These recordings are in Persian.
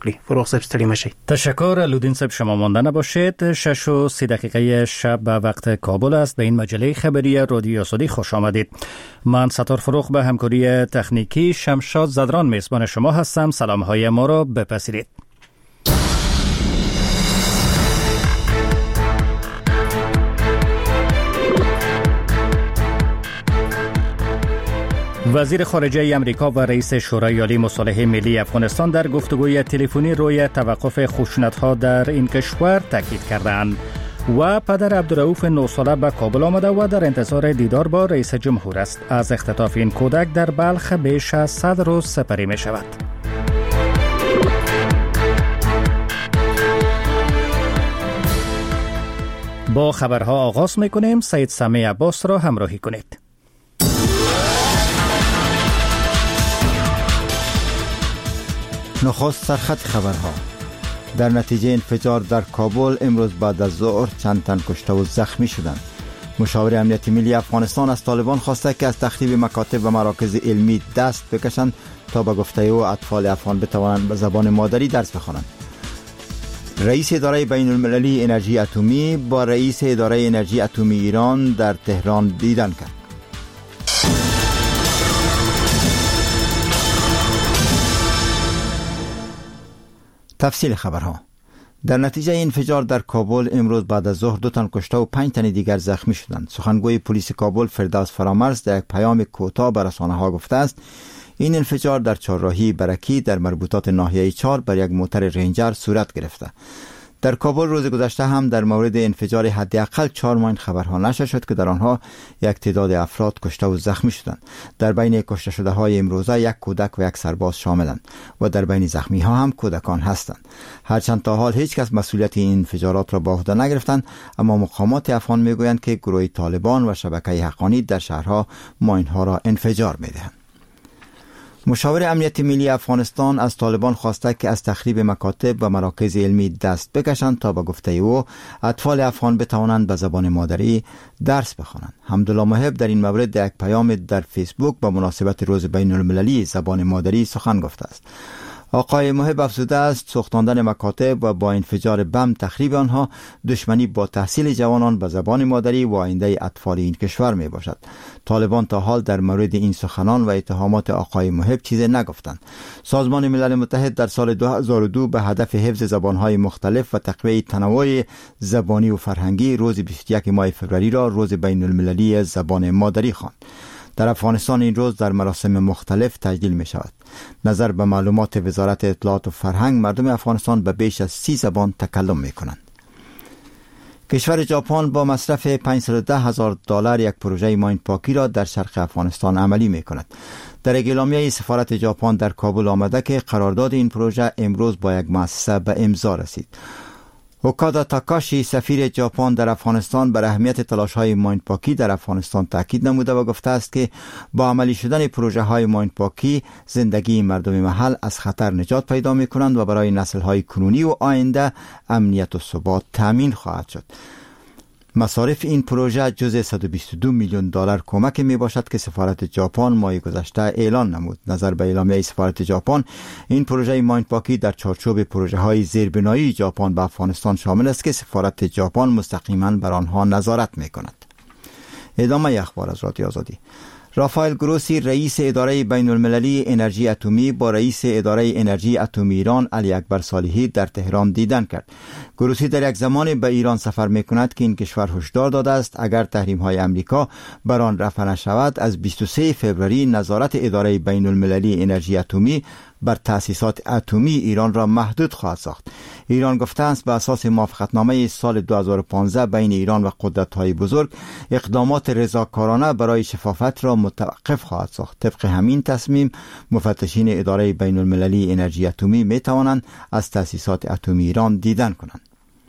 فروغ صاحب ستړي مشي. تشکر لودین صاحب، شما مانده نباشید. 6:30 شب به وقت کابل است. به این مجله خبری رادیو آزادی خوش آمدید. من ستار فروغ به همکاری تکنیکی شمشاد زدران میزبان شما هستم. سلام های ما را بپذیرید. وزیر خارجه امریکا و رئیس شورای عالی مصالحه ملی افغانستان در گفتگوی تلفنی روی توقف خشونت‌ها در این کشور تاکید کردند. و پدر عبدالرؤوف 9 ساله به کابل آمده و در انتظار دیدار با رئیس جمهور است. از اختطاف این کودک در بلخ بیش از 100 روز سپری می شود. با خبرها آغاز می کنیم. سید سمی عباس را همراهی کنید. نخست سرخط خبرها. در نتیجه انفجار در کابل امروز بعد از ظهر چند تن کشته و زخمی شدند. مشاور امنیت ملی افغانستان از طالبان خواسته که از تخریب مکاتب و مراکز علمی دست بکشند تا به گفته او اطفال افغان بتوانند به زبان مادری درس بخوانند. رئیس اداره بین المللی انرژی اتمی با رئیس اداره انرژی اتمی ایران در تهران دیدن کرد. تفصیل خبرها. در نتیجه انفجار در کابل امروز بعد از ظهر 2 تن کشته و 5 تن دیگر زخمی شدند. سخنگوی پلیس کابل فردوس فرامرز در یک پیام کوتاه به رسانه‌ها گفته است این انفجار در چهارراهی برکی در مربوطات ناحیه 4 بر یک موتر رنجر صورت گرفته. در کابل روز گذشته هم در مورد انفجار حداقل 4 ماین خبرها نشر شد که در آنها یک تعداد افراد کشته و زخمی شدند. در بین کشته شده های امروزه یک کودک و یک سرباز شاملند و در بین زخمی ها هم کودکان هستند. هرچند تا حال هیچ کس مسئولیت این انفجارات را به عهده نگرفتند، اما مقامات افغان میگویند که گروه طالبان و شبکه حقانی در شهرها ماین ها را انفجار میدهند. مشاور امنیت ملی افغانستان از طالبان خواسته که از تخریب مکاتب و مراکز علمی دست بکشند تا به گفته او اطفال افغان بتوانند به زبان مادری درس بخوانند. حمدالله محب در این مورد در یک پیام در فیسبوک به مناسبت روز بین المللی زبان مادری سخن گفته است. آقای محب افزوده است سوختاندن مکاتب و با انفجار بم تخریب آنها دشمنی با تحصیل جوانان به زبان مادری و آینده اطفال این کشور می باشد. طالبان تا حال در مورد این سخنان و اتهامات آقای محب چیزی نگفتند. سازمان ملل متحد در سال 2002 به هدف حفظ زبانهای مختلف و تقویت تنوع زبانی و فرهنگی روز 21 ماه فوریه را روز بین المللی زبان مادری خواند. در افغانستان این روز در مراسم مختلف تجلیل می شود. نظر به معلومات وزارت اطلاعات و فرهنگ مردم افغانستان به بیش از 30 زبان تکلم می کنند. کشور ژاپن با مصرف $510,000 یک پروژه ماین پاکی را در شرق افغانستان عملی می کند. در اعلامیه سفارت ژاپن در کابل آمده که قرارداد این پروژه امروز با یک مؤسسه به امضا رسید. اوکادا تاکاشی سفیر ژاپن در افغانستان بر اهمیت تلاش‌های ماین پاکی در افغانستان تاکید نموده و گفته است که با عملی شدن پروژه‌های ماین پاکی زندگی مردم محل از خطر نجات پیدا می‌کنند و برای نسل‌های کنونی و آینده امنیت و ثبات تامین خواهد شد. مصارف این پروژه جزء $122 میلیون کمک می باشد که سفارت ژاپن ماه گذشته اعلان نمود. نظر به اعلامیه سفارت ژاپن این پروژه ماین پاکی در چارچوب پروژه های زیربنایی ژاپن به افغانستان شامل است که سفارت ژاپن مستقیما بر آنها نظارت می کند. ادامه اخبار از رادیو آزادی. رافائل گروسی رئیس اداره بین المللی انرژی اتمی با رئیس اداره انرژی اتمی ایران علی اکبر صالحی در تهران دیدن کرد. گروسی در یک زمان به ایران سفر می‌کند که این کشور هشدار داده است اگر تحریم‌های آمریکا بر آن رفع نشود از 23 فوریه نظارت اداره بین المللی انرژی اتمی بر تأسیسات اتمی ایران را محدود خواهد ساخت. ایران گفته است به اساس موافقتنامه سال 2015 بین ایران و قدرت‌های بزرگ اقدامات رضاکارانه برای شفافیت را متوقف خواهد ساخت. طبق همین تصمیم مفتشین اداره بین المللی انرژی اتمی می توانند از تأسیسات اتمی ایران دیدن کنند.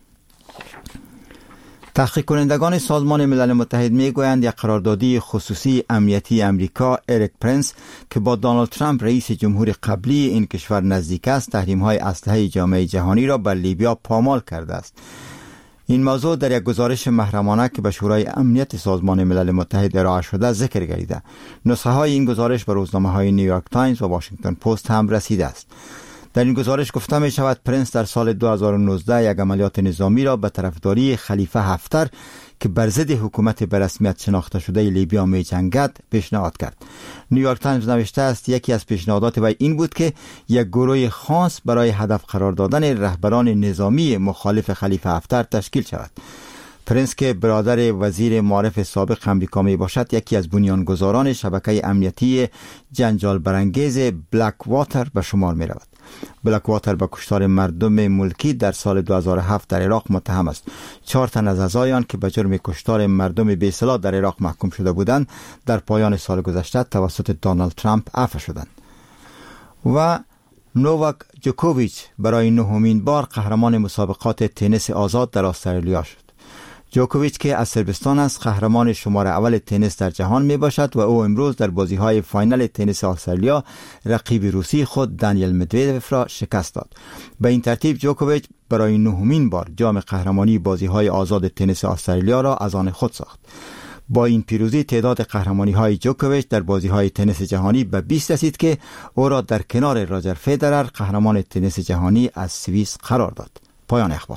تحقیق کنندگان سازمان ملل متحد میگویند یک قراردادی خصوصی امنیتی امریکا اریک پرنس که با دونالد ترامپ رئیس جمهور قبلی این کشور نزدیک است تحریم‌های اسلحه جامعه جهانی را بر لیبیا پامال کرده است. این موضوع در یک گزارش محرمانه که به شورای امنیت سازمان ملل متحد ارائه شده ذکر گردیده. نسخه های این گزارش به روزنامه‌های نیویورک تایمز و واشنگتن پست هم رسیده است. در این گزارش گفته می شود پرنس در سال 2019 یک عملیات نظامی را به طرفداری خلیفه هفتر که بر ضد حکومت به رسمیت شناخته شده لیبیا می جنگد پیشنهاد کرد. نیویورک تایمز نوشته است یکی از پیشنهادات وی این بود که یک گروه خاص برای هدف قرار دادن رهبران نظامی مخالف خلیفه هفتر تشکیل شود. پرنس که برادر وزیر معارف سابق امریکا می باشد، یکی از بنیانگذاران شبکه امنیتی جنجال برانگیز بلک واتر به شمار می رود. بلک واتر به کشتار مردم ملکی در سال 2007 در عراق متهم است. 4 تن از اعضایان که به جرم کشتار مردم بی‌اصلاح در عراق محکوم شده بودند در پایان سال گذشته توسط دونالد ترامپ عفو شدند. و نوواک جوکوویچ برای 9مین بار قهرمان مسابقات تنیس آزاد در استرالیا شد. جوکوویچ که از صربستان است قهرمان شماره اول تنیس در جهان می باشد و او امروز در بازی‌های فاینال تنیس استرالیا رقیب روسی خود دانیل مدودوف را شکست داد. به این ترتیب جوکوویچ برای 9مین بار جام قهرمانی بازی‌های آزاد تنیس استرالیا را از آن خود ساخت. با این پیروزی تعداد قهرمانی‌های جوکوویچ در بازی‌های تنیس جهانی به 20 رسید که او را در کنار راجر فدرر قهرمان تنیس جهانی از سوئیس قرار داد. پایان اخبار.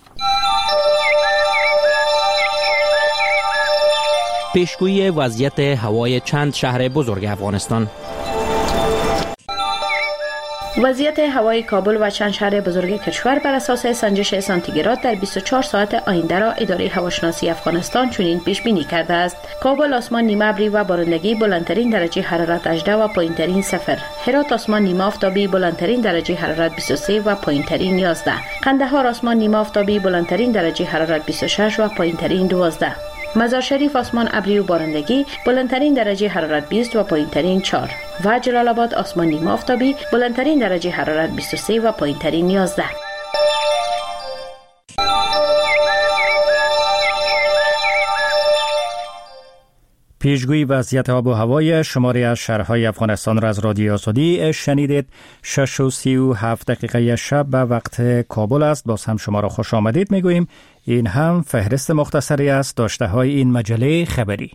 پیشگویی وضعیت هوای چند شهر بزرگ افغانستان. وضعیت هوای کابل و چند شهر بزرگ کشور بر اساس سنجش سانتیگراد در 24 ساعت آینده را اداره هواشناسی افغانستان چنین پیش بینی کرده است: کابل آسمان نیمه ابری و بارندگی، بلندترین درجه حرارت 18 و پایینترین 0. هرات آسمان نیمه آفتابی، بلندترین درجه حرارت 23 و پایینترین 11. قندهار آسمان نیمه آفتابی، بلندترین درجه حرارت 26 و پایینترین 12. مزار شریف آسمان ابری و بارندگی، بلندترین درجه حرارت 20 و پایینترین 4. و جلال آباد آسمان نیمه آفتابی، بلندترین درجه حرارت 23 و پایینترین 11. پیشگویی وضعیت آب و هوای شماری از شهرهای افغانستان را از رادیو آزادی شنیدید. 6:37 شب به وقت کابل است. باز هم شما را خوش آمدید میگوییم. این هم فهرست مختصری از داشته های این مجله خبری.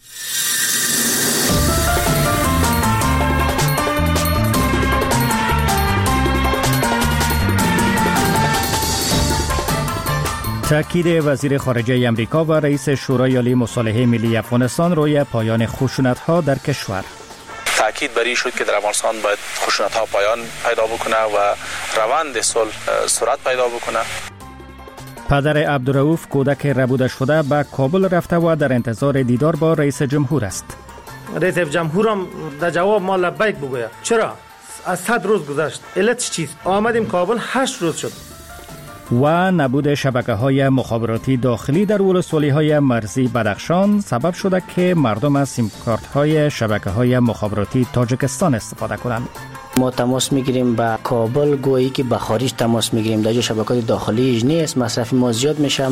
تأکید وزیر خارجه امریکا و رئیس شورای عالی مصالحه ملی افغانستان روی پایان خشونت‌ها در کشور. تأکید بر این شد که در افغانستان باید خشونت‌ها پایان پیدا بکنه و روند صلح سرعت پیدا بکنه. پدر عبدالرؤوف کودک ربوده شده به کابل رفته و در انتظار دیدار با رئیس جمهور است. رئیس جمهور هم در جواب ما لبیک بگوید. چرا؟ از 100 روز گذشت. علت چیست؟ آمدیم کابل 8 روز شد. و نبود شبکه‌های مخابراتی داخلی در ولسوالی‌های مرزی بدخشان سبب شده که مردم از سیم کارت‌های شبکه‌های مخابراتی تاجیکستان استفاده کنند. ما تماس میگیریم با کابل، گویی که به خارج تماس میگیریم. در شبکه‌های داخلی نیست، مصرف ما زیاد میشه.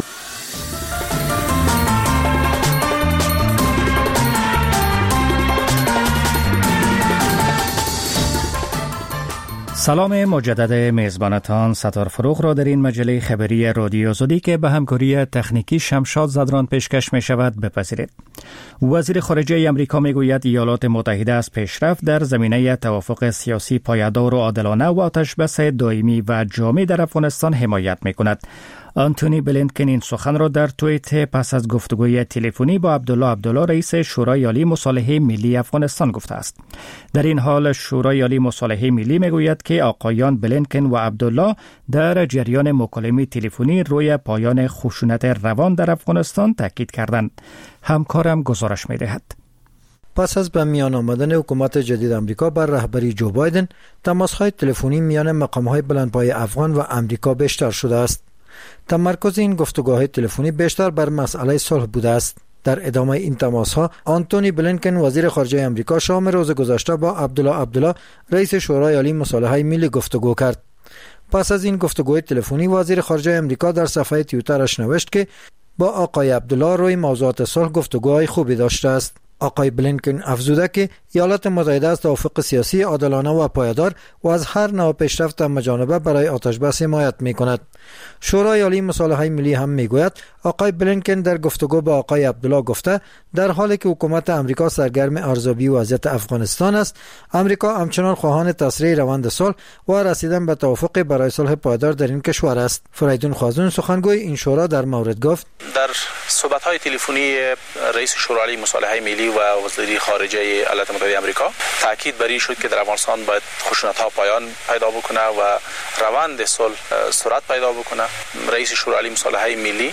سلام مجدد میزبانتان ستار فروغ را در این مجله خبری رادیو آزادی که به همکاری تکنیکی شمشاد زدران پیشکش می شود بپذیرید. وزیر خارجه امریکا می گوید ایالات متحده از پیشرفت در زمینه توافق سیاسی پایدار و عادلانه و آتشبس دائمی و جامع در افغانستان حمایت می کند. آنتونی بلینکن این سخن را در توییت پس از گفتگوی تلفنی با عبدالله رئیس شورای عالی مصالحه ملی افغانستان گفته است. در این حال شورای عالی مصالحه ملی میگوید که آقایان بلینکن و عبدالله در جریان مکالمه تلفنی روی پایان خشونت روان در افغانستان تاکید کردند. همکارم گزارش می‌دهد. پس از به میان آمدن حکومت جدید امریکا بر رهبری جو بایدن، تماس‌های تلفنی میان مقام‌های بلندپایه افغان و امریکا بیشتر شده است. تمرکز این گفتگوهای تلفنی بیشتر بر مسئله صلح بوده است. در ادامه این تماس‌ها آنتونی بلینکن وزیر خارجه امریکا شام روز گذشته با عبدالله رئیس شورای عالی مصالحه ملی گفتگو کرد. پس از این گفتگوی تلفنی وزیر خارجه امریکا در صفحه توییترش نوشت که با آقای عبدالله روی موضوعات صلح گفتگوهای خوبی داشته است. آقای بلینکن افزوده که ایالات متحده از توافق سیاسی عادلانه و پایدار و از هر نوع پیشرفت همه‌جانبه برای آتش‌بس حمایت می‌کند. شورای عالی مصالحه ملی هم می‌گوید آقای بلینکن در گفتگو با آقای عبدالله گفته در حالی که حکومت امریکا سرگرم ارزیابی وضعیت افغانستان است، امریکا همچنان خواهان تسریع روند صلح و رسیدن به توافق برای صلح پایدار در این کشور است. فریدون خوازون سخنگوی این شورا در مورد گفت در صحبت‌های تلفنی رئیس شورای عالی مصالحه ملی و وزیر خارجه ایالات متحده آمریکا تاکید بر این شد که در افغانستان باید خشونت‌ها پایان پیدا بکنه و روند صلح سرعت پیدا بکنه. رئیس شورای عالی مصالحه ملی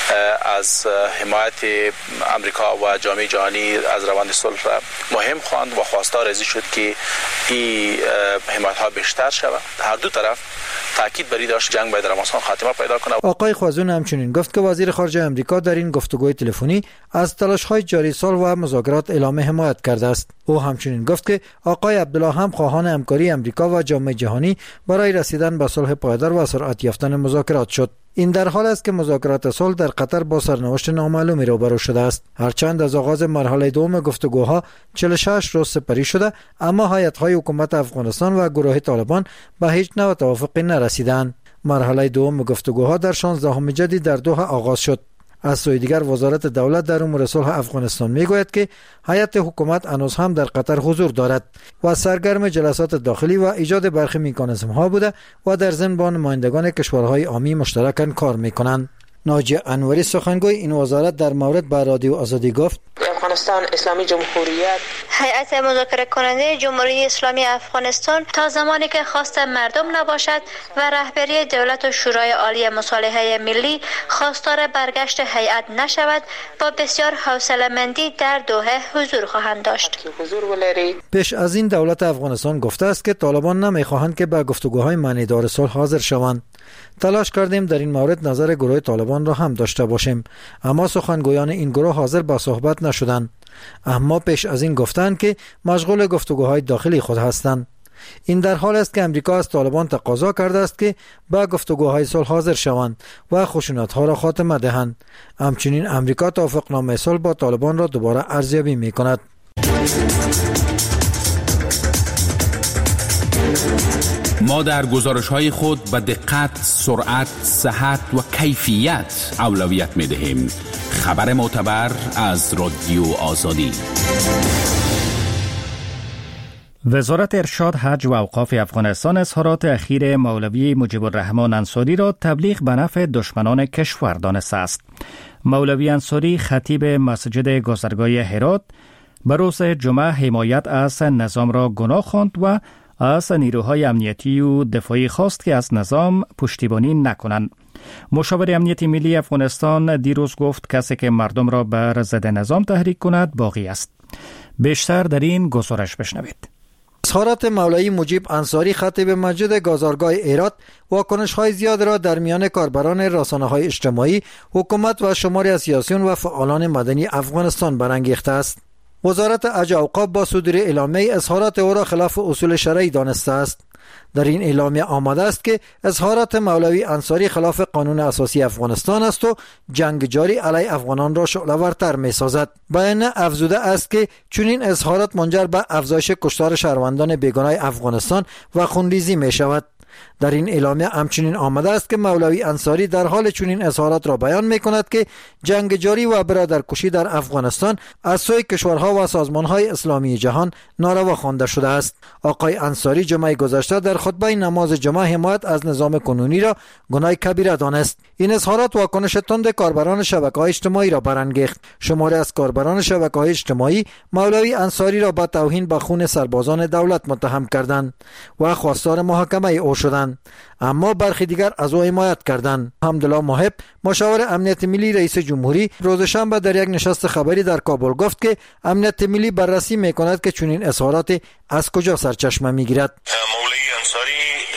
از حمایت امریکا و جامعه جهانی از روند صلح مهم خواند و خواستار از شد که این حمایت‌ها بیشتر شود. هر دو طرف تاکید بر این داشت جنگ باید در افغانستان خاتمه پیدا کنه. آقای خوازون همچنین گفت که وزیر خارجه آمریکا در این گفتگوی تلفنی از تلاش‌های جاری صلح و مذاکرات اعلام حمایت کرده است. او همچنین گفت که آقای عبدالله هم خواهان همکاری آمریکا و جامعه جهانی برای رسیدن به صلح پایدار و سرعت یافتن مذاکرات شد. این در حال است که مذاکرات صلح در قطر با سرنوشت نامعلومی روبرو شده است. هرچند از آغاز مرحله دوم گفتگوها 46 روز سپری شده، اما هیئت‌های حکومت افغانستان و گروه طالبان به هیچ نوع توافقی نرسیدند. مرحله دوم گفتگوها در 16 جدی در دوحه آغاز شد. از سوی دیگر وزارت دولت در امور صلح افغانستان میگوید که هیئت حکومت هنوز هم در قطر حضور دارد و سرگرم جلسات داخلی و ایجاد برخی مکانیزم‌ها بوده و در ضمن با نمایندگان کشورهای عامی مشترکاً کار میکنند. ناجیه انوری سخنگوی این وزارت در مورد به رادیو آزادی گفت افغانستان اسلامی جمهوریت هیئت مذاکره کننده جمهوری اسلامی افغانستان تا زمانی که خواست مردم نباشد و رهبری دولت و شورای عالی مصالحه ملی خواستار برگشت هیئت نشود با بسیار حوصله‌مندی در دوحه حضور خواهند داشت. پیش از این دولت افغانستان گفته است که طالبان نمیخواهند که به گفتگوهای معنیدار صلح حاضر شوند. تلاش کردیم در این مورد نظر گروه طالبان را هم داشته باشیم، اما سخنگویان این گروه حاضر به صحبت نشدند. اما پیش از این گفتند که مشغول گفتگوهای داخلی خود هستند. این در حال است که امریکا از طالبان تقاضا کرده است که به گفتگوهای صلح حاضر شوند و خشونت‌ها را خاتمه دهند. همچنین امریکا توافقنامه صلح با طالبان را دوباره ارزیابی می‌کند. ما در گزارش‌های خود به دقت، سرعت، صحت و کیفیت اولویت می‌دهیم. خبر معتبر از رادیو آزادی. وزارت ارشاد، حج و اوقاف افغانستان اظهارات اخیر مولوی مجیب الرحمن انصاری را تبلیغ به نفع دشمنان کشور دانسته است. مولوی انصاری خطیب مسجد گذرگاه هرات به روز جمعه حمایت از نظام را گناه خواند و از نیروهای امنیتی و دفاعی خواست که از نظام پشتیبانی نکنند. مشاور امنیت ملی افغانستان دیروز گفت کسی که مردم را بر ضد نظام تحریک کند باقی است. بیشتر در این گزارش بشنوید. اظهارات مولوی مجیب انصاری خطیب مسجد گذرگاه هرات واکنش‌های زیاد را در میان کاربران رسانه‌های اجتماعی، حکومت و شماری از سیاسیون و فعالان مدنی افغانستان برانگیخته است. وزارت حج و اوقاف با صدور اعلامیه اظهارات او را خلاف اصول شرعی دانسته است. در این اعلامیه آمده است که اظهارات مولوی انصاری خلاف قانون اساسی افغانستان است و جنگ جاری علیه افغانان را شعله‌ورتر می‌سازد. بیان افزوده است که چنین اظهارات منجر به افزایش کشتار شهروندان بیگناه افغانستان و خونریزی می‌شود. در این اعلامیه همچنین آمده است که مولوی انصاری در حال چنین اظهارات را بیان می‌کند که جنگ جاری و برادرکشی در افغانستان از سوی کشورها و سازمان‌های اسلامی جهان ناروا خوانده شده است. آقای انصاری جمعه گذشته در خطبه نماز جمعه حمایت از نظام کنونی را گناه کبیره دانست. این اظهارات واکنش تند کاربران شبکه‌های اجتماعی را برانگیخت. شماری از کاربران شبکه‌های اجتماعی مولوی انصاری را به توهین به خون سربازان دولت متهم کردند و خواستار محاکمه او شدند، اما برخی دیگر از او حمایت کردند. حمدالله محب، مشاور امنیت ملی رئیس جمهوری، روز شنبه در یک نشست خبری در کابل گفت که امنیت ملی بررسی می‌کند که چنین اظهارات از کجا سرچشمه می‌گیرد. مولوی انصاری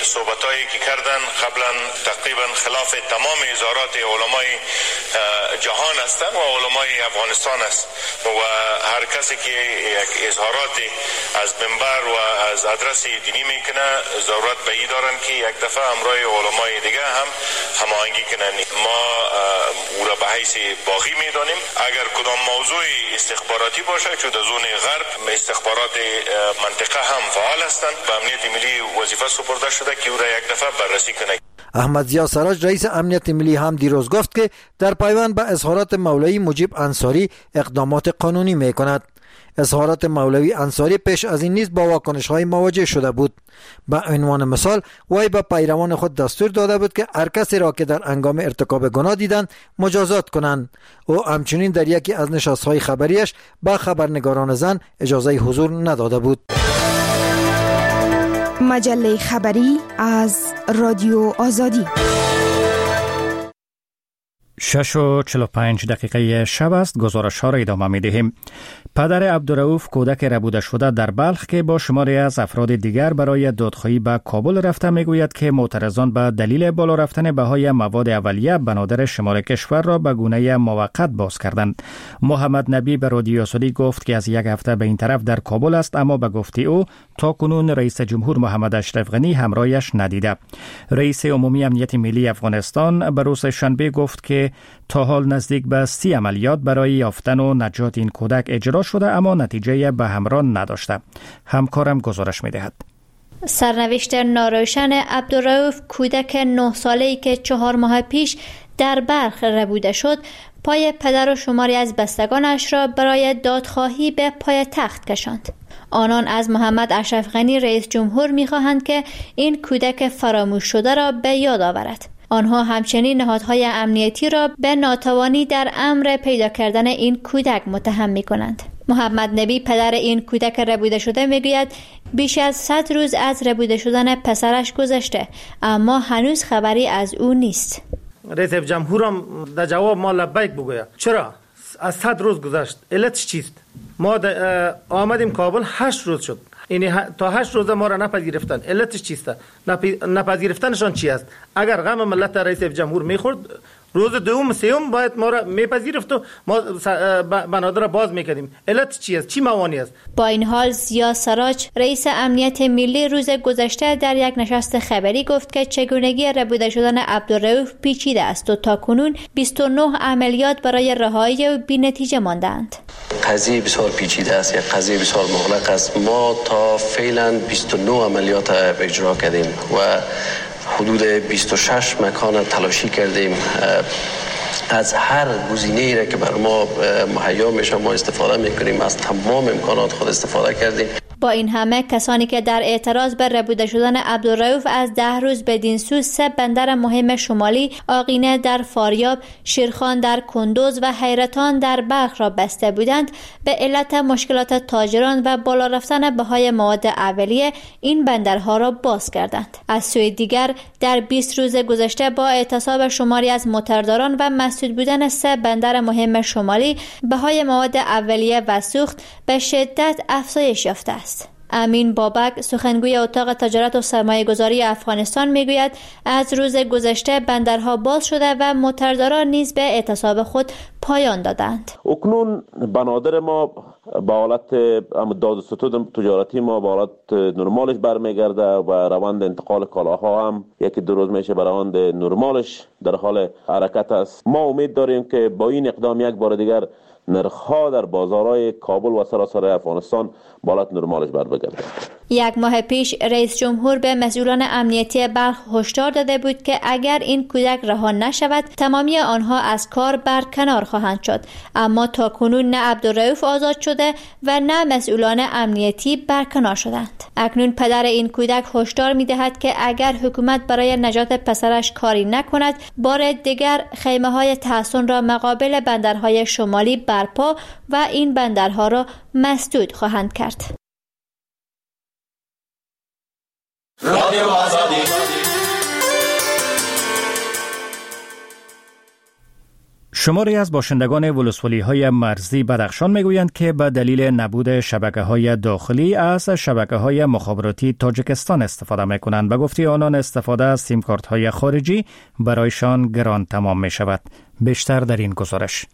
صحبتایی که کردن قبلا تقریبا خلاف تمام اظهارات علمای جهان هستند و علمای افغانستان است و هر کسی که یک اظهارات از منبر و از ادرس دینی میکنه ضرورت به این دارن که یک دفعه همراه علمای دیگه هم هماهنگی کنن. ما او را به حیث باقی میدانیم. اگر کدام موضوع استخباراتی باشه چون در زون غرب استخبارات منطقه هم فعال هستند به امنیت ملی وظیفه سپرده شده که او را یک دفعه بررسی کنه. احمد ضیا سراج رئیس امنیت ملی هم دیروز گفت که در پیوند به اظهارات مولوی مجیب انصاری اقدامات قانونی میکند. اظهارات مولوی انصاری پیش از این نیز با واکنش‌های مواجه شده بود. به عنوان مثال وی به پیروان خود دستور داده بود که هر کسی را که در هنگام ارتکاب گناه دیدند مجازات کنند. او همچنین در یکی از نشست‌های خبریش به خبرنگاران زن اجازه حضور نداده بود. مجله خبری از رادیو آزادی. 6:45 شب است. گزارش ها را ادامه می دهیم. پدر عبدالرؤوف کودک ربوده شده در بلخ که با شماری از افراد دیگر برای دادخواهی به کابل رفته میگوید که معترضان به دلیل بالا رفتن بهای مواد اولیه بنادر شمال کشور را به گونه موقت باز کردند. محمد نبی به رادیو آزادی گفت که از یک هفته به این طرف در کابل است، اما به گفته او تا کنون رئیس جمهور محمد اشرف غنی همراهش ندیده. رئیس عمومی امنیت ملی افغانستان به روز شنبه گفت که تا حال نزدیک به 30 عملیات برای یافتن و نجات این کودک اجرا شده اما نتیجه به همراه نداشته. همکارم گزارش می‌دهد. سرنوشت ناروشن عبدالرؤوف کودک 9 ساله‌ای که 4 ماه پیش در بلخ ربوده شد پای پدر و شماری از بستگانش را برای دادخواهی به پای تخت کشاند. آنان از محمد اشرف غنی رئیس جمهور می‌خواهند که این کودک فراموش شده را به یاد آورد. آنها همچنین نهادهای امنیتی را به ناتوانی در امر پیدا کردن این کودک متهم می‌کنند. محمد نبی پدر این کودک ربوده شده میگوید بیش از 100 روز از ربوده شدن پسرش گذشته اما هنوز خبری از او نیست. رئیس جمهورم در جواب ما لبیک بگوید. چرا؟ از 100 روز گذشت. علتش چیست؟ ما آمدیم کابل 8 روز شد. یعنی تا 8 روز ما را نپذیرفتن. علتش چیست؟ نپذیرفتنشان چی است؟ اگر غم ملت رئیس جمهور میخورد روز دوم سوم باید ما را میپذیرفت و ما بنادر را باز میکردیم. علت چی است؟ چی موانعی است؟ با این حال ضیا سراج رئیس امنیت ملی روز گذشته در یک نشست خبری گفت که چگونگی ربوده شدن عبدالرؤوف پیچیده است و تاکنون 29 عملیات برای رهایی او بی‌نتیجه ماندند. قضیه بسیار پیچیده است، یک قضیه بسیار مغلق است. ما تا فعلا 29 عملیات اجرا کردیم و حدود 26 مکان تلاشی کردیم. از هر گزینه‌ای را که بر ما مهیا میشه ما استفاده میکنیم، از تمام امکانات خود استفاده کردیم. با این همه کسانی که در اعتراض به ربوده شدن عبدالرؤوف از 10 روز بدین سو 3 بندر مهم شمالی آقینه در فاریاب، شیرخان در کندوز و حیرتان در بلخ را بسته بودند، به علت مشکلات تاجران و بالا رفتن بهای مواد اولیه این بندرها را باز کردند. از سوی دیگر در 20 روز گذشته با اعتصاب شماری از موترداران و مسدود بودن 3 بندر مهم شمالی بهای مواد اولیه و سوخت به شدت افزایش یافته است. امین بابک سخنگوی اتاق تجارت و سرمایه گذاری افغانستان میگوید از روز گذشته بندرها باز شده و موترداران نیز به اعتصاب خود پایان دادند. اکنون بنادر ما با حالت داد و ستود تجارتی ما با حالت نرمالش برمیگرده و روند انتقال کالاها هم 1-2 روز میشه به روند نرمالش در حال حرکت است. ما امید داریم که با این اقدام یک بار دیگر نرخ‌ها در بازارهای کابل و سراسر افغانستان به حالت نرمالش برگرده. 1 ماه پیش رئیس جمهور به مسئولان امنیتی بلخ هشدار داده بود که اگر این کودک رها نشود تمامی آنها از کار برکنار خواهند شد، اما تاکنون نه عبدالرؤوف آزاد شده و نه مسئولان امنیتی برکنار شدند. اکنون پدر این کودک هشدار می‌دهد که اگر حکومت برای نجات پسرش کاری نکند بار دیگر خیمه‌های تحصن را مقابل بندرهای شمالی برپا و این بندرها را مسدود خواهند کرد. رادیو آزادی. شماری از باشندگان ولسوالی‌های مرزی بدخشان میگویند که به دلیل نبود شبکه‌های داخلی از شبکه‌های مخابراتی تاجیکستان استفاده می‌کنند. به گفته آنان استفاده از سیم کارت‌های خارجی برایشان گران تمام می‌شود. بیشتر در این گزارش.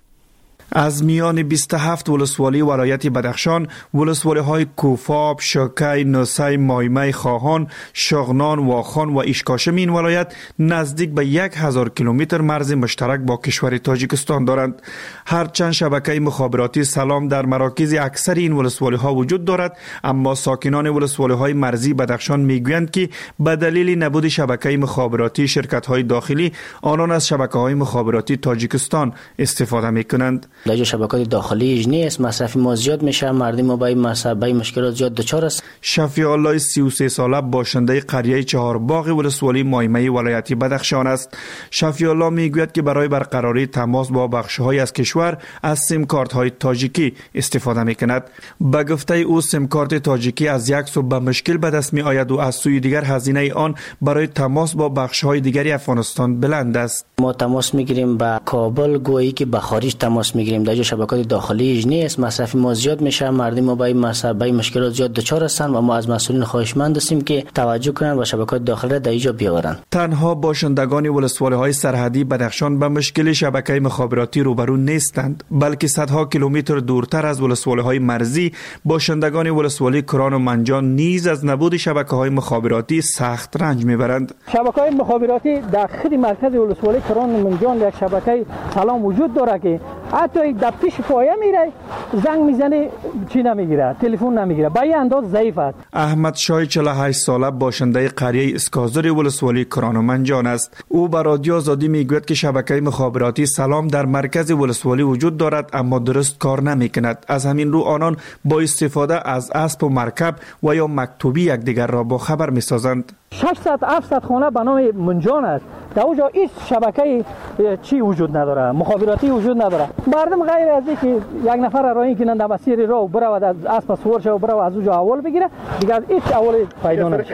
از میان 27 ولسوالی ولایت بدخشان، ولسوالی های کوفاب، شکی، نوسی، مایمه، خواهان، شغنان، واخان و ایشکاشم این ولایت نزدیک به 1000 کیلومتر مرز مشترک با کشور تاجیکستان دارند. هرچند شبکه مخابراتی سلام در مراکز اکثر این ولسوالی ها وجود دارد، اما ساکنان ولسوالی های مرزی بدخشان میگویند که به دلیل نبود شبکه مخابراتی شرکت های داخلی، آنان از شبکه های مخابراتی تاجیکستان استفاده میکنند. در شبکات داخلی نیست، مصرف ما زیاد میشه، مردم ما به مشکلات زیاد دچار است. شفیع الله 33 ساله باشنده قریه چهارباغ ولسوالی مایمه ولایت بدخشان است. شفیع الله میگوید که برای برقراری تماس با بخش‌های از کشور از سیم کارت های تاجیکی استفاده میکند. به گفته او سیم کارت تاجیکی از یک سو به مشکل به دست می آید و از سوی دیگر هزینه آن برای تماس با بخش‌های دیگری افغانستان بلند است. ما تماس میگیریم با کابل، گویی که به خارج تماس میگیریم. در شبکات داخلی نیست، مصرف ما زیاد میشه، مردم ما به مشکلات زیاد دچار هستند و ما از مسئولین خواهشمند هستیم که توجه کنند و شبکات داخلی در اینجا بیاورند. تنها باشندگان ولسوالی های سرحدی بدخشان به مشکل شبکه مخابراتی روبرو نیستند، بلکه صدها کیلومتر دورتر از ولسوالی های مرزی باشندگان ولسوالی کران و منجان نیز از نبود شبکه های مخابراتی سخت رنج میبرند. شبکه های مخابراتی در خود مرکز ولسوالی کران و منجان یک شبکه سلام وجود داره که حتی در پیش پایه میره، زنگ میزنه چی نمیگیره، تلفن نمیگیره، به این انداز ضعیف است. احمد شای 48 ساله باشنده قریه اسکازر ولسوالی کران و منجان است. او به رادیو آزادی میگوید که شبکه مخابراتی سلام در مرکز ولسوالی وجود دارد اما درست کار نمیکند. از همین رو آنان با استفاده از اسب و مرکب و یا مکتوبی یکدیگر را با خبر میسازند. 600-700 خانه به نام منجان است. در اونجا هیچ شبکه چی وجود نداره، مخابراتی وجود نداره. مردم غیر از اینکه یک نفر راه کنند در مسیر راه برود از اسب سوار شود برود از اونجا اول بگیره، دیگه هیچ اول پیدا نمیشه.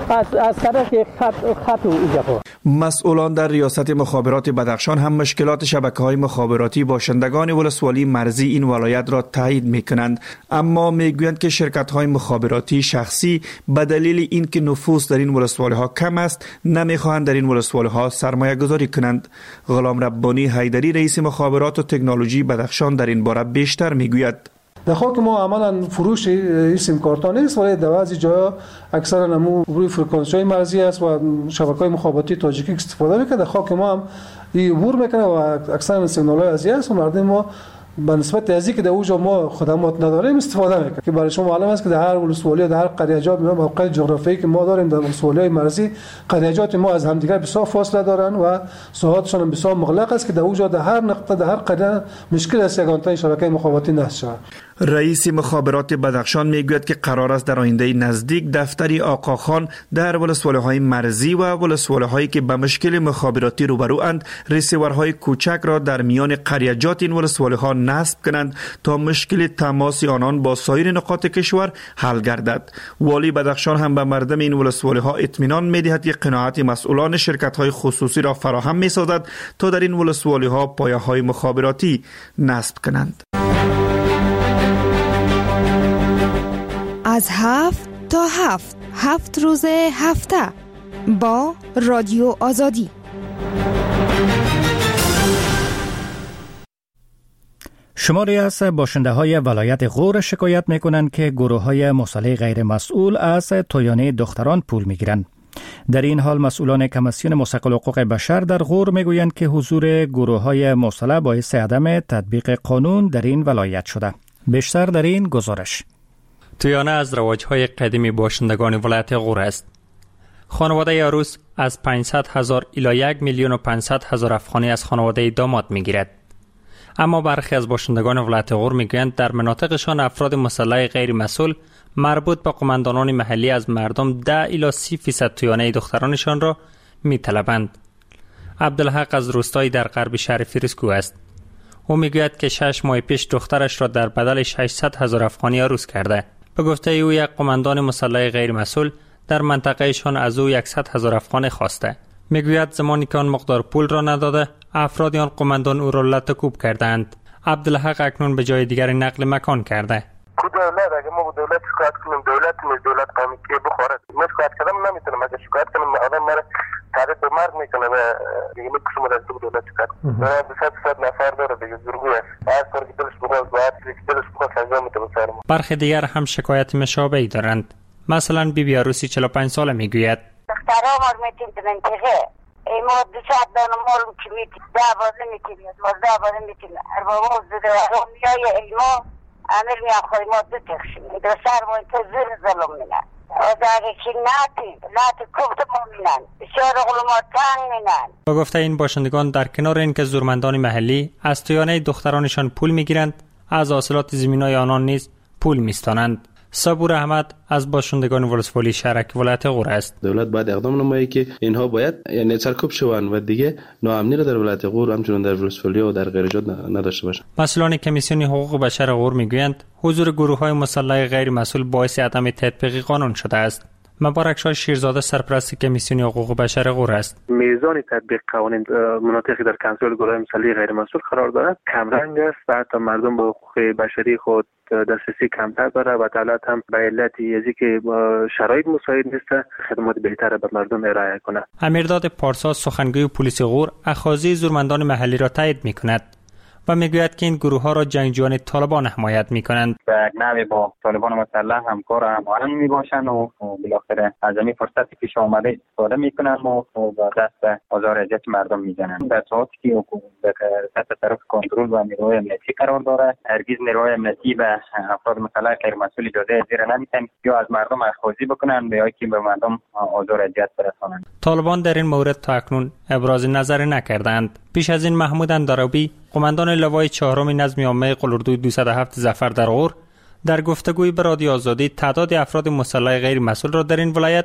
از طرف خط و ایجاب. مسئولان در ریاست مخابرات بدخشان هم مشکلات شبکه‌های مخابراتی باشندگان ولسوالی مرزی این ولایت را تایید می‌کنند، اما میگویند که شرکت‌های مخابراتی شخصی به دلیل اینکه نفوذ در این ولسوالی‌ها کم است نمی‌خواهند در این ولسوالی‌ها سرمایه‌گذاری کنند. غلام ربانی حیدری رئیس مخابرات و تکنولوژی بدخشان در این باره بیشتر میگوید. در خاک ما عملا فروش سیم کارت ها نیست، ولی در بعضی جاها اکثرا نمو روی فرکانس‌های مرزی است و شبکه‌های مخابراتی تاجیکی استفاده میکنه. در خاک ما هم این عبور میکنه و اکثرا سیگنال‌های ازی است و مردم ما به نسبت از اینکه در اونجا ما خدمات نداریم استفاده میکنه که برای شما معلوم است که در هر ولسوالی در هر قریه‌جات موقع جغرافیایی که ما داریم در ولسوالی‌های مرزی قریه‌جات ما از همدیگر بسیار فاصله دارن و ساحاتشون بسیار مغلق است که در اونجا در هر نقطه در هر قریه مشکل است یگانه شبکه مخابراتی نصب شود. رئیس مخابرات بدخشان میگوید که قرار است در آینده نزدیک دفتری آقاخان در ولسوالی‌های مرزی و ولسوالی‌هایی که به مشکل مخابراتی روبروند ریسیورهای کوچک را در میان قریه‌جات این ولسوالی‌ها نصب کنند تا مشکل تماس آنان با سایر نقاط کشور حل گردد. والی بدخشان هم به مردم این ولسوالی‌ها اطمینان می‌دهد که قناعت مسئولان شرکت‌های خصوصی را فراهم می‌سازد تا در این ولسوالی‌ها پایه‌های مخابراتی نصب کنند. از 7 تا 7 روز هفته با رادیو آزادی. شماری از باشنده های ولایت غور شکایت می کنند که گروه های مسلح غیر مسئول از تویانه دختران پول می گیرند. در این حال مسئولان کمیسیون مستقل حقوق بشر در غور می گویند که حضور گروه های مسلح باعث عدم تطبیق قانون در این ولایت شده. بیشتر در این گزارش. تویانه از رواج‌های قدیمی باشندگان ولایت غور است. خانواده عروس از 500,000 الی 1,500,000 افغانی از خانواده داماد می‌گیرد. اما برخی از باشندگان ولایت غور می‌گویند در مناطقشان افراد مسلح غیر مسئول مربوط به قماندانان محلی از مردم 10 الی 30% تویانه دخترانشان را می‌طلبند. عبدالحق از روستایی در غرب شهر فیروزکو است. او میگوید که 6 ماه پیش دخترش را در بدل 600,000 افغانی عروس کرده. به گفته او یک قماندان مسلح غیر مسئول در منطقهشان از او 100,000 افغانی خواسته. میگوید زمانی که آن مقدار پول را نداده افرادی آن قماندان او را لطکوب کردند. عبدالحق اکنون به جای دیگر نقل مکان کرده. دولت اگه ما با دولت شکایت کنیم دولت قومی که بخورد ما شکایت کردم نمیتونم اگه شکایت کنم آدم مرا تعریف به مرگ میکنه و دیگه میکشم از دولت شکایت کنم 200 نفر داره دیگه زورگوی است هر کاری که دلش بخواد باید دلش بخواد انجام میده بسر ما. برخی دیگر هم شکایت مشابهی دارند. مثلا بیبی عروسی 45 ساله میگوید دخترها ما میتیم به منطقه ما 200 دانه مال که میتیم 10 بازه میتیم 12 بازه میتیم اربابا زده و میای ایما امیر میان خواهی ما دو تخشیم دو سر ما انتظر ظلم مینن و داره که ناتی کفت ما مینن بسیار اغلو ما تنگ مینن. با گفته این باشندگان در کنار این که زورمندان محلی از تویانه دخترانشان پول میگیرند از حاصلات زمینای آنان نیز پول میستانند. صبور احمد از باشندگان ولسوالی شهرک ولایت غور است. دولت باید اقدام نمایی که اینها باید یعنی سرکوب شوند و دیگه ناامنی را در ولایت غور همچنین در ولسوالی و در غیر جات نداشته باشند. مسئولان کمیسیون حقوق بشر غور میگویند حضور گروه‌های مسلح غیر مسئول باعث عدم تطبیق قانون شده است. مبارک شاه شیرزاده سرپرست کمیسیون حقوق بشر غور است. میزان تطبیق قوانین مناطقی در کنترل گروه‌های مسلح غیر مسئول قرار دارد کمرنگ است و حتی مردم به حقوق بشری خود دسترسی کمتر داره و دولت هم به علت ازی که شرایط مساعد نیست خدمات بهتر به مردم ارائه کنه. امیرداد پارسا سخنگوی پلیس غور اخاذی زورمندان محلی را تایید می‌کند و میگوید که این گروه ها را جنگجویان طالبان حمایت میکنند. به نحوی با طالبان مسلح همکار هماهنگ میباشند و بالاخره از این فرصتی پیش آمده استفاده میکنند و دست آزار اذیت مردم میزنند. در صورتی که حکومت تحت طرف کنترل و نیروهای امنیتی قرار داره هرگز نیروهای امنیتی به افراد مسلح غیر مسئول اجازه زیر نمیدن یا از مردم اخاذی بکنند یا که به مردم آزار اذیت برسانند. طالبان در این مورد تا اکنون ابراز نظر نکردند. پیش از این محمود اندرابی قماندان لوای چهارم نظم عامه قلردوی 207 ظفر در غور در گفتگوی به رادیو آزادی تعداد افراد مسلح غیر مسئول را در این ولایت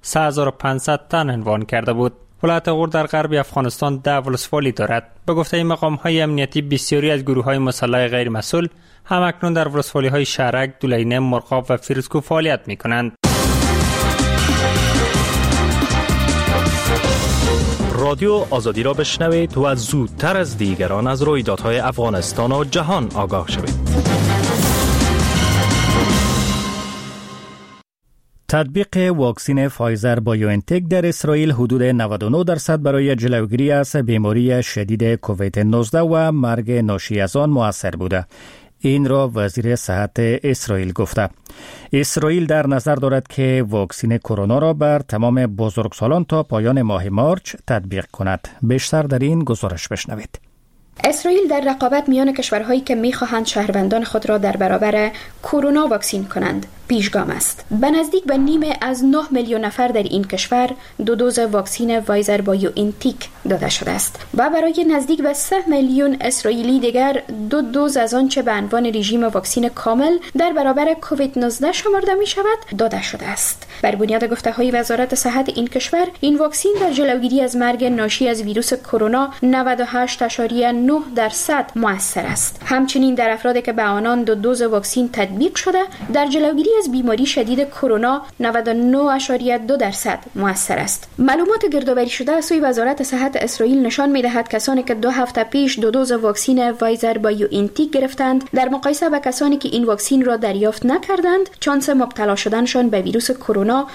3500 تن عنوان کرده بود. ولایت غور در غرب افغانستان 10 ولسوالی دارد. به گفته مقام‌های امنیتی بسیاری از گروه‌های مسلح غیر مسئول هم اکنون در ولسوالی‌های شهرک، دولینه، مرغاب و فیروزکوه فعالیت می‌کنند. رادیو آزادی را بشنوید و زودتر از دیگران از رویدادهای افغانستان و جهان آگاه شوید. تطبیق واکسن فایزر بایوانتک در اسرائیل حدود 99% برای جلوگیری از بیماری شدید کووید 19 و مرگ ناشی از آن مؤثر بوده. این را وزیر صحت اسرائیل گفته. اسرائیل در نظر دارد که واکسن کرونا را بر تمام بزرگسالان تا پایان ماه مارچ تطبیق کند. بیشتر در این گزارش بشنوید. اسرائیل در رقابت میان کشورهایی که می‌خواهند شهروندان خود را در برابر کرونا واکسین کنند پیشگام است. به نزدیک به نیمه از 9 میلیون نفر در این کشور 2 دوز واکسن فایزر بایوانتک داده شده است و برای نزدیک به 3 میلیون اسرائیلی دیگر 2 دوز از آنچه به عنوان رژیم واکسن کامل در برابر کووید 19 شمرده می شود داده شده است. بر بنیاد گفته‌های وزارت صحت این کشور این واکسن در جلوگیری از مرگ ناشی از ویروس کرونا 98.9% مؤثر است. همچنین در افرادی که به آنان 2 دوز واکسن تطبیق شده در جلوگیری از بیماری شدید کرونا 99.2% مؤثر است. معلومات گردآوری شده از سوی وزارت صحت اسرائیل نشان می‌دهد کسانی که 2 هفته پیش 2 دوز واکسن فایزر بایوانتک گرفتند در مقایسه با کسانی که این واکسن را دریافت نکردند شانس مبتلا شدنشان به ویروس کرونا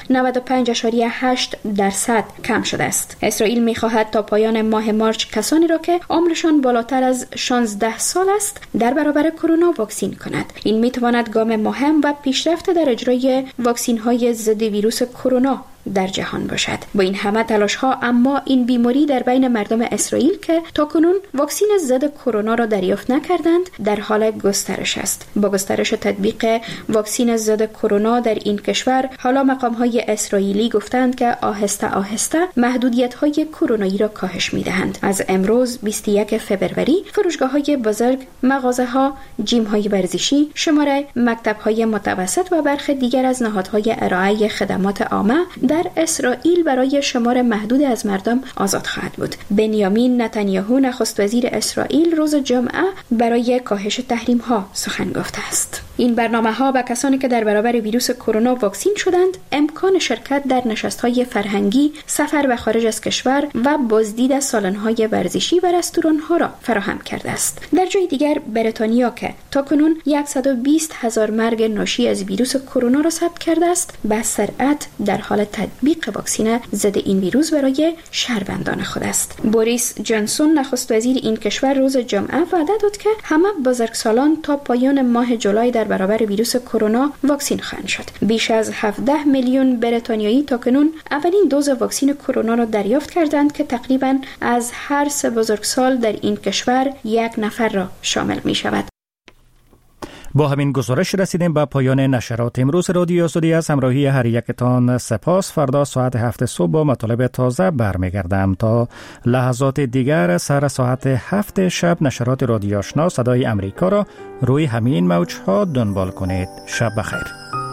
95.8% کم شده است. اسرائیل می‌خواهد تا پایان ماه مارچ کسانی را که عمرشان بالاتر از 16 سال است در برابر کرونا واکسین کند. این می‌تواند گام مهم و پیشرفت در اجرای واکسین‌های ضد ویروس کرونا در جهان باشد. با این همه تلاش‌ها اما این بیماری در بین مردم اسرائیل که تاکنون واکسن ضد کرونا را دریافت نکردند در حال گسترش است. با گسترش تطبیق واکسن ضد کرونا در این کشور حالا مقام‌های اسرائیلی گفتند که آهسته آهسته محدودیت‌های کرونایی را کاهش می‌دهند. از امروز 21 فوریه فروشگاه‌های بزرگ، مغازه‌ها، جیم‌های ورزشی، شماره مکتب‌های متوسط و برخی دیگر از نهادهای ارائه خدمات عامه در اسرائیل برای شمار محدود از مردم آزاد خواهد بود. بنیامین نتانیاهو نخست وزیر اسرائیل روز جمعه برای کاهش تحریم‌ها سخن گفته است. این برنامه‌ها به کسانی که در برابر ویروس کرونا واکسین شدند امکان شرکت در نشست‌های فرهنگی، سفر به خارج از کشور و بازدید از سالن‌های ورزشی و رستوران‌ها را فراهم کرده است. در جای دیگر بریتانیا که تاکنون 120,000 مرگ ناشی از ویروس کرونا را ثبت کرده است، به سرعت در حال تطبیق واکسن ضد این ویروس برای شهروندان خود است. بوریس جانسون نخست وزیر این کشور روز جمعه وعده داد که همه بزرگسالان تا پایان ماه جولای در برابر ویروس کرونا واکسین خواهند شد. بیش از 17 میلیون بریتانیایی تاکنون اولین دوز واکسن کرونا را دریافت کردند که تقریباً از هر 3 بزرگسال در این کشور 1 نفر را شامل می شود. با همین گزارش رسیدیم به پایان نشرات امروز رادیو آزادی. از همراهی هر یکتان سپاس. فردا ساعت 7 صبح با مطالب تازه برمیگردم. تا لحظات دیگر سر ساعت 7 شب نشرات رادیو آشنا صدای امریکا را روی همین موج‌ها دنبال کنید. شب بخیر.